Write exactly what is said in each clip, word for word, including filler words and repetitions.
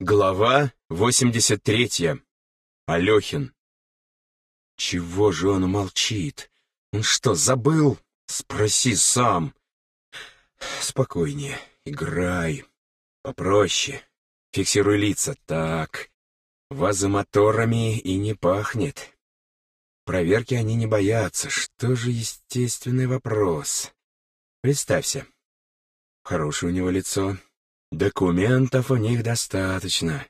Глава восемьдесят третья. Алехин. Чего же он молчит? Он что, забыл? Спроси сам. Спокойнее, играй. Попроще. Фиксируй лица. Так. Вазомоторами и не пахнет. Проверки они не боятся. Что же естественный вопрос? Представься. Хорошее у него лицо. Документов у них достаточно.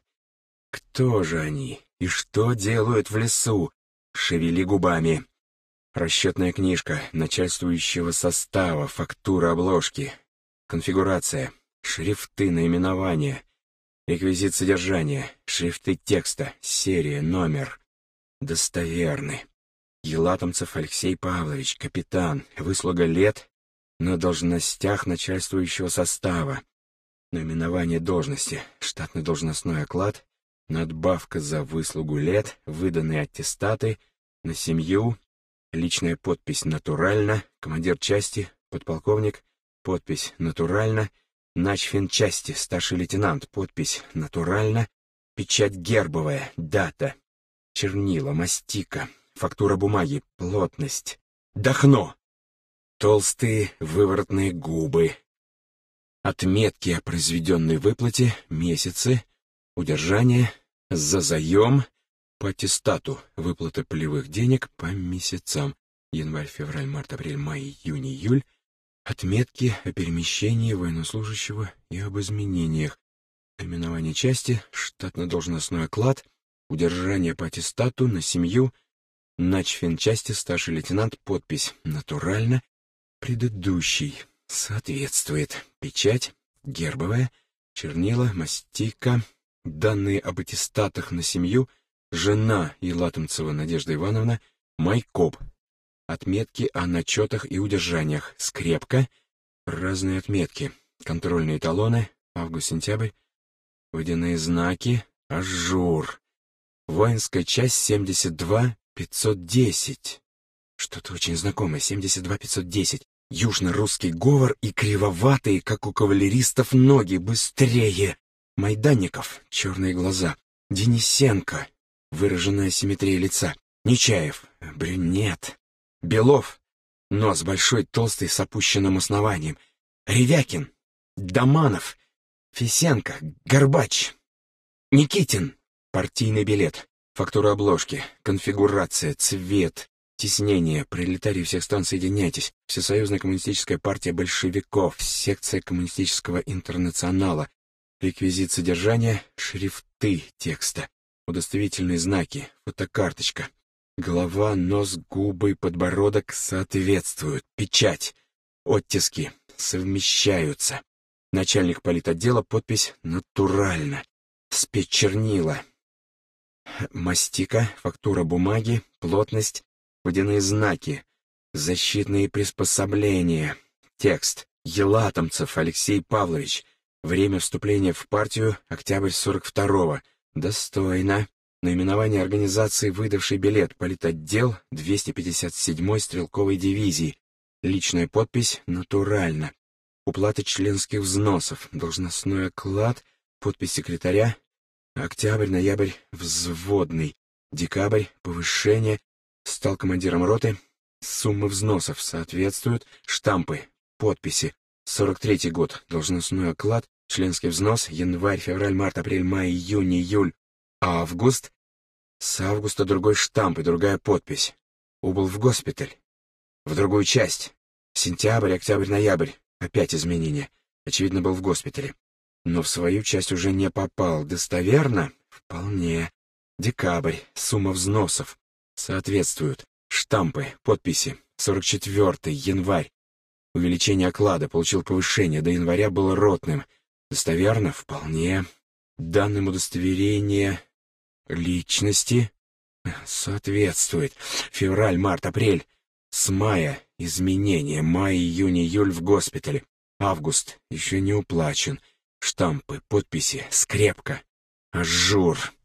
Кто же они и что делают в лесу? Шевели губами. Расчетная книжка начальствующего состава, фактура обложки, конфигурация, шрифты наименования, реквизит содержания, шрифты текста, серия, номер. Достоверны. Елатомцев Алексей Павлович, капитан, выслуга лет на должностях начальствующего состава. Наименование должности, штатный должностной оклад, надбавка за выслугу лет, выданные аттестаты, на семью, личная подпись «Натурально», командир части, подполковник, подпись «Натурально», начфинчасти, старший лейтенант, подпись «Натурально», печать гербовая, дата, чернила, мастика, фактура бумаги, плотность, дохно, толстые выворотные губы. Отметки о произведенной выплате, месяцы, удержание, за заем, по аттестату, выплата полевых денег по месяцам, январь, февраль, март, апрель, май, июнь, июль, отметки о перемещении военнослужащего и об изменениях, наименование части, штатно-должностной оклад, удержание по аттестату на семью, начфинчасти, старший лейтенант, подпись «Натурально», предыдущий. Соответствует. Печать, гербовая, чернила, мастика, данные об аттестатах на семью, жена Елатомцева Надежда Ивановна, майкоп, отметки о начетах и удержаниях, скрепка, разные отметки, контрольные талоны, август-сентябрь, водяные знаки, ажур, воинская часть семьдесят два пятьсот десять. Что-то очень знакомое, семьдесят два пятьсот десять. Южно-русский говор и кривоватые, как у кавалеристов, ноги. Быстрее! Майданников, черные глаза. Денисенко, выраженная симметрия лица. Нечаев, брюнет. Белов, нос большой, толстый, с опущенным основанием. Ревякин, Доманов, Фисенко, Горбач. Никитин, партийный билет, фактура обложки, конфигурация, цвет. Теснение. Пролетарии всех стран, соединяйтесь. Всесоюзная коммунистическая партия большевиков. Секция коммунистического интернационала. Реквизит содержания. Шрифты текста. Удостоверительные знаки. Фотокарточка. Голова, нос, губы, подбородок соответствуют. Печать. Оттиски. Совмещаются. Начальник политотдела. Подпись «Натурально». Спецчернила. Мастика. Фактура бумаги. Плотность. Водяные знаки, защитные приспособления, текст, Елатомцев Алексей Павлович, время вступления в партию, октябрь сорок второго, достойно, наименование организации, выдавшей билет, политотдел двести пятьдесят седьмой стрелковой дивизии, личная подпись «Натурально», уплата членских взносов, должностной оклад, подпись секретаря, октябрь-ноябрь взводный, декабрь повышение. Стал командиром роты. Суммы взносов соответствуют. Штампы, подписи. сорок третий год. Должностной оклад. Членский взнос. Январь, февраль, март, апрель, май, июнь, июль. Август. С августа другой штамп и другая подпись. Убыл в госпиталь. В другую часть. Сентябрь, октябрь, ноябрь. Опять изменения. Очевидно, был в госпитале. Но в свою часть уже не попал. Достоверно? Вполне. Декабрь. Сумма взносов. Соответствуют. Штампы, подписи. сорок четвёртый, январь. Увеличение оклада, получил повышение, до января был ротным. Достоверно? Вполне. Данным удостоверения личности соответствует. Февраль, март, апрель. С мая изменения. Май, июнь, июль в госпитале. Август еще не уплачен. Штампы, подписи, скрепка. Ажур.